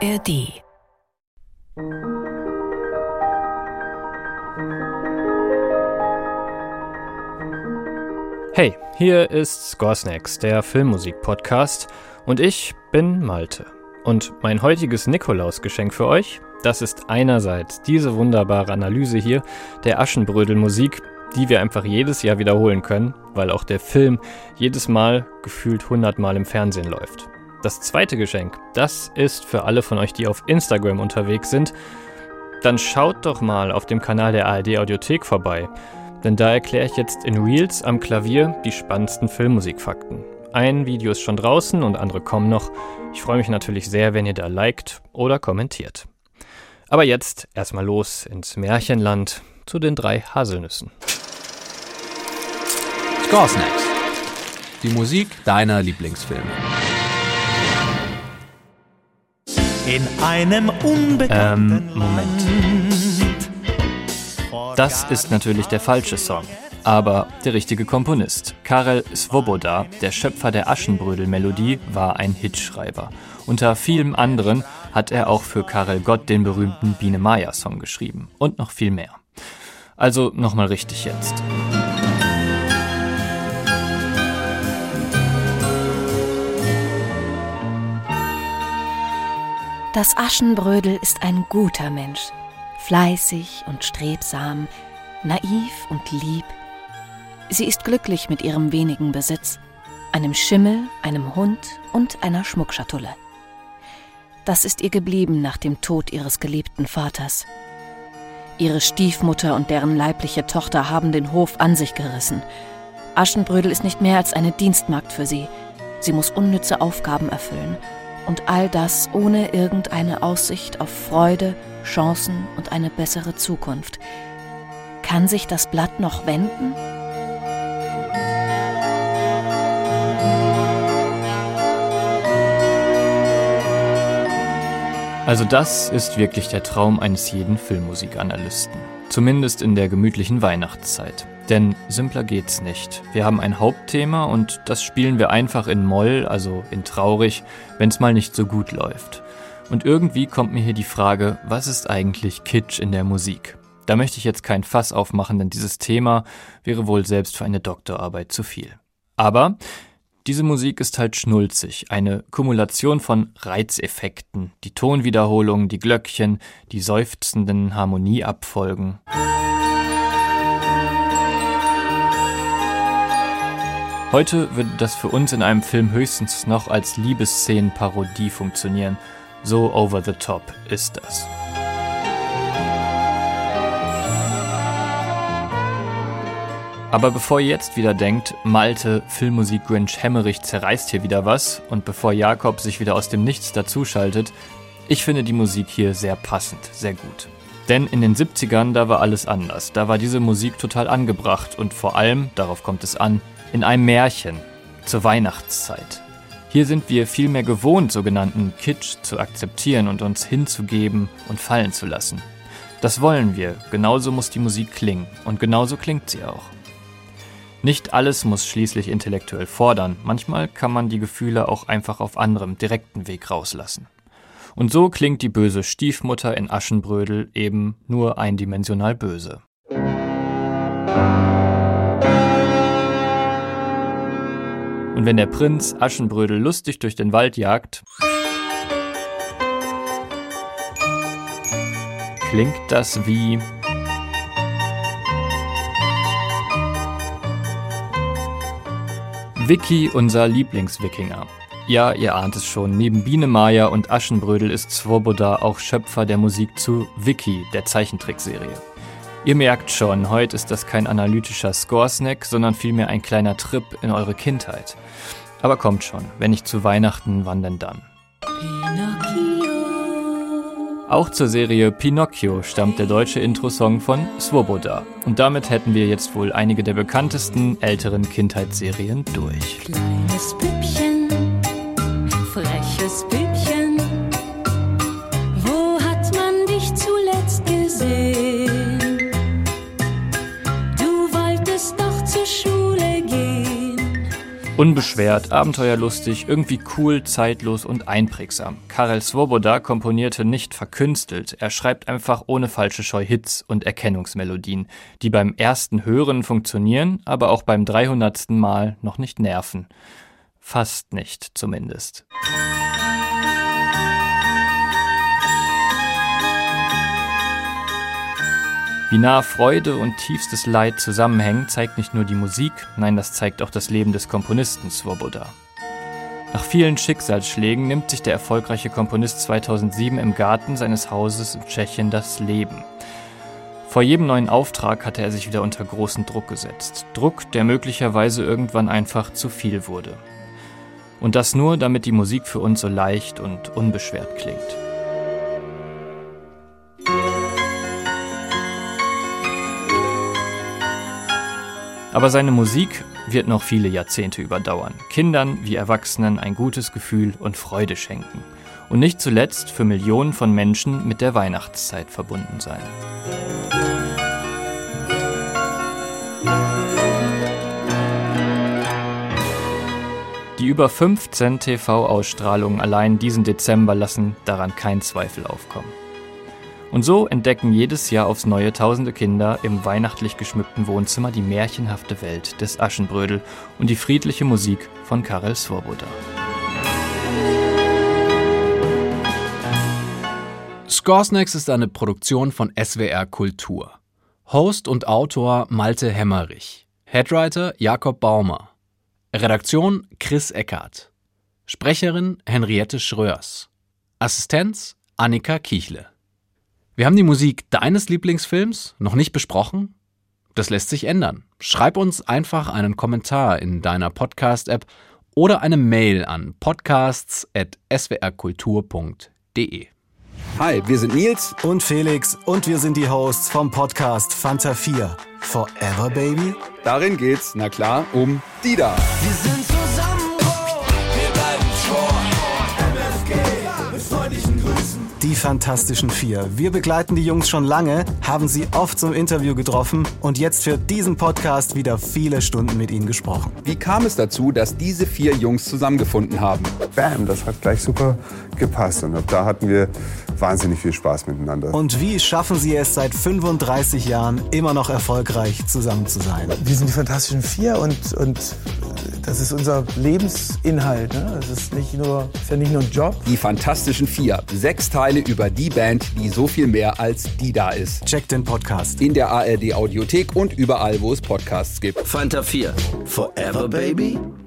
ARD. Hey, hier ist Scoresnacks, der Filmmusik-Podcast, und ich bin Malte. Und mein heutiges Nikolausgeschenk für euch, das ist einerseits diese wunderbare Analyse hier der Aschenbrödel-Musik, die wir einfach jedes Jahr wiederholen können, weil auch der Film jedes Mal gefühlt 100 Mal im Fernsehen läuft. Das zweite Geschenk, das ist für alle von euch, die auf Instagram unterwegs sind. Dann schaut doch mal auf dem Kanal der ARD Audiothek vorbei, denn da erkläre ich jetzt in Reels am Klavier die spannendsten Filmmusikfakten. Ein Video ist schon draußen und andere kommen noch. Ich freue mich natürlich sehr, wenn ihr da liked oder kommentiert. Aber jetzt erstmal los ins Märchenland zu den 3 Haselnüssen. Scoresnacks. Die Musik deiner Lieblingsfilme. In einem unbekannten Moment. Das ist natürlich der falsche Song, aber der richtige Komponist. Karel Svoboda, der Schöpfer der Aschenbrödel-Melodie, war ein Hitschreiber. Unter vielem anderen hat er auch für Karel Gott den berühmten Biene-Maya-Song geschrieben und noch viel mehr. Also nochmal richtig jetzt. Das Aschenbrödel ist ein guter Mensch, fleißig und strebsam, naiv und lieb. Sie ist glücklich mit ihrem wenigen Besitz, einem Schimmel, einem Hund und einer Schmuckschatulle. Das ist ihr geblieben nach dem Tod ihres geliebten Vaters. Ihre Stiefmutter und deren leibliche Tochter haben den Hof an sich gerissen. Aschenbrödel ist nicht mehr als eine Dienstmagd für sie. Sie muss unnütze Aufgaben erfüllen. Und all das ohne irgendeine Aussicht auf Freude, Chancen und eine bessere Zukunft. Kann sich das Blatt noch wenden? Also das ist wirklich der Traum eines jeden Filmmusikanalysten. Zumindest in der gemütlichen Weihnachtszeit. Denn simpler geht's nicht. Wir haben ein Hauptthema und das spielen wir einfach in Moll, also in traurig, wenn's mal nicht so gut läuft. Und irgendwie kommt mir hier die Frage, was ist eigentlich Kitsch in der Musik? Da möchte ich jetzt kein Fass aufmachen, denn dieses Thema wäre wohl selbst für eine Doktorarbeit zu viel. Aber diese Musik ist halt schnulzig, eine Kumulation von Reizeffekten, die Tonwiederholungen, die Glöckchen, die seufzenden Harmonieabfolgen. Heute würde das für uns in einem Film höchstens noch als Liebesszenenparodie funktionieren. So over the top ist das. Aber bevor ihr jetzt wieder denkt, Malte, Filmmusik-Grinch Hemmerich zerreißt hier wieder was, und bevor Jakob sich wieder aus dem Nichts dazuschaltet, ich finde die Musik hier sehr passend, sehr gut. Denn in den 70ern, da war alles anders. Da war diese Musik total angebracht und vor allem, darauf kommt es an, in einem Märchen, zur Weihnachtszeit. Hier sind wir viel mehr gewohnt, sogenannten Kitsch zu akzeptieren und uns hinzugeben und fallen zu lassen. Das wollen wir, genauso muss die Musik klingen und genauso klingt sie auch. Nicht alles muss schließlich intellektuell fordern, manchmal kann man die Gefühle auch einfach auf anderem, direkten Weg rauslassen. Und so klingt die böse Stiefmutter in Aschenbrödel eben nur eindimensional böse. Und wenn der Prinz Aschenbrödel lustig durch den Wald jagt, klingt das wie Vicky, unser Lieblingswikinger. Ja, ihr ahnt es schon, neben Biene-Maya und Aschenbrödel ist Svoboda auch Schöpfer der Musik zu Vicky, der Zeichentrickserie. Ihr merkt schon, heute ist das kein analytischer Scoresnack, sondern vielmehr ein kleiner Trip in eure Kindheit. Aber kommt schon, wenn nicht zu Weihnachten, wann denn dann? Auch zur Serie Pinocchio stammt der deutsche Introsong von Svoboda. Und damit hätten wir jetzt wohl einige der bekanntesten älteren Kindheitsserien durch. Kleines Püppchen, freches Püppchen, wo hat man dich zuletzt gesehen? Du wolltest doch zur Schule gehen. Unbeschwert, abenteuerlustig, irgendwie cool, zeitlos und einprägsam. Karel Svoboda komponierte nicht verkünstelt, er schreibt einfach ohne falsche Scheu Hits und Erkennungsmelodien, die beim ersten Hören funktionieren, aber auch beim 300. Mal noch nicht nerven. Fast nicht, zumindest. Wie nah Freude und tiefstes Leid zusammenhängen, zeigt nicht nur die Musik, nein, das zeigt auch das Leben des Komponisten Svoboda. Nach vielen Schicksalsschlägen nimmt sich der erfolgreiche Komponist 2007 im Garten seines Hauses in Tschechien das Leben. Vor jedem neuen Auftrag hatte er sich wieder unter großen Druck gesetzt. Druck, der möglicherweise irgendwann einfach zu viel wurde. Und das nur, damit die Musik für uns so leicht und unbeschwert klingt. Aber seine Musik wird noch viele Jahrzehnte überdauern. Kindern wie Erwachsenen ein gutes Gefühl und Freude schenken. Und nicht zuletzt für Millionen von Menschen mit der Weihnachtszeit verbunden sein. Die über 15 TV-Ausstrahlungen allein diesen Dezember lassen daran keinen Zweifel aufkommen. Und so entdecken jedes Jahr aufs Neue tausende Kinder im weihnachtlich geschmückten Wohnzimmer die märchenhafte Welt des Aschenbrödel und die friedliche Musik von Karel Svoboda. Scoresnacks ist eine Produktion von SWR Kultur. Host und Autor Malte Hemmerich. Headwriter Jakob Baumer. Redaktion Chris Eckert. Sprecherin Henriette Schröers. Assistenz Annika Kiechle. Wir haben die Musik deines Lieblingsfilms noch nicht besprochen? Das lässt sich ändern. Schreib uns einfach einen Kommentar in deiner Podcast-App oder eine Mail an podcasts@swrkultur.de. Hi, wir sind Nils und Felix und wir sind die Hosts vom Podcast Fanta 4. Forever Baby? Darin geht's, na klar, um Dida. Wir sind zusammen, wir bleiben treu. MFG mit freundlichen Grüßen. Die Fantastischen 4. Wir begleiten die Jungs schon lange, haben sie oft zum Interview getroffen und jetzt für diesen Podcast wieder viele Stunden mit ihnen gesprochen. Wie kam es dazu, dass diese 4 Jungs zusammengefunden haben? Bam, das hat gleich super gepasst und ab da hatten wir wahnsinnig viel Spaß miteinander. Und wie schaffen sie es seit 35 Jahren immer noch erfolgreich zusammen zu sein? Wir sind die Fantastischen 4 und das ist unser Lebensinhalt. Ne? Das ist ja nicht nur ein Job. Die Fantastischen 4. 6 Teile über die Band, die so viel mehr als Dida ist. Check den Podcast. In der ARD Audiothek und überall, wo es Podcasts gibt. Fanta 4. Forever Baby?